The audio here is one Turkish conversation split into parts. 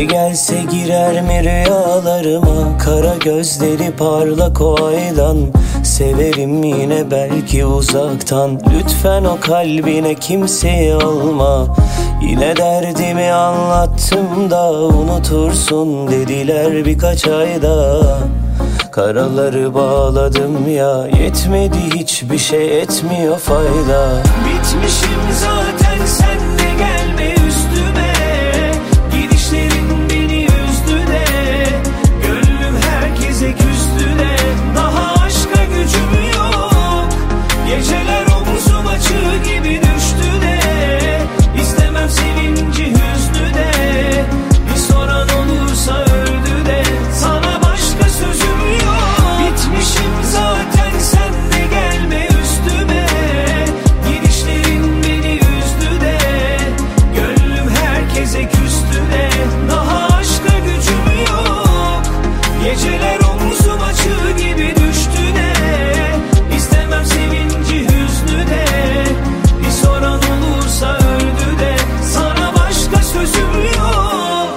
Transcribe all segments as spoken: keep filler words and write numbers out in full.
Geri gelse girer mi rüyalarıma? Kara gözleri parlak o aydan. Severim yine belki uzaktan. Lütfen o kalbine kimseyi alma. Yine derdimi anlattım da unutursun dediler birkaç ayda. Karaları bağladım ya, yetmedi hiçbir şey, etmiyor fayda. Bitmişim zaten, sen de gelme üstüme. Gidişlerin beni üzdü de, gönlüm herkese küstü de. Daha aşka gücüm yok, geceler omuzuma çığ gibi düştü de. İstemem sevinci hüznü de, bir soran olursa öldü de. Sana başka sözüm yok. Bitmişim zaten, sen de gelme üstüme. Gidişlerin beni üzdü de, gönlüm herkese küstü de. Daha aşka gücüm yok, geceler omuzuma çığ gibi düştü de. İstemem sevinci hüznü de, bir soran olursa öldü de. Sana başka sözüm yok.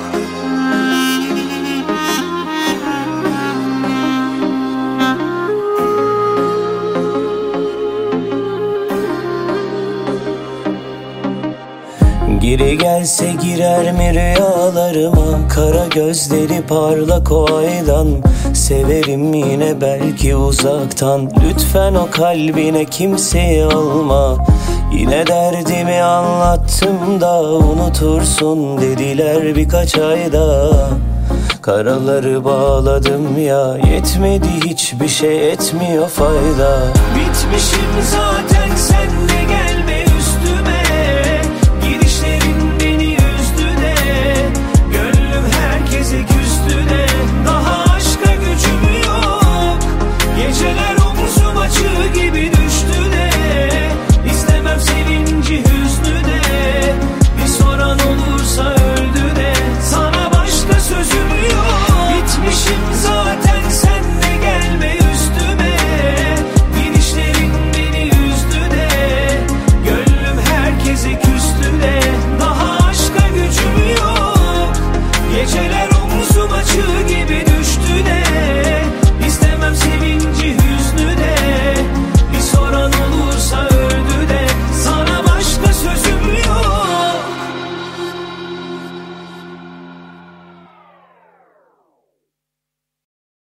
Geri gelse girer mi rüyalarıma? Kara gözleri parlak o aydan. Severim yine belki uzaktan. Lütfen o kalbine kimseyi alma. Yine derdimi anlattım da unutursun dediler birkaç ayda. Karaları bağladım ya, yetmedi hiçbir şey, etmiyor fayda. Bitmişim zaten, sen de gel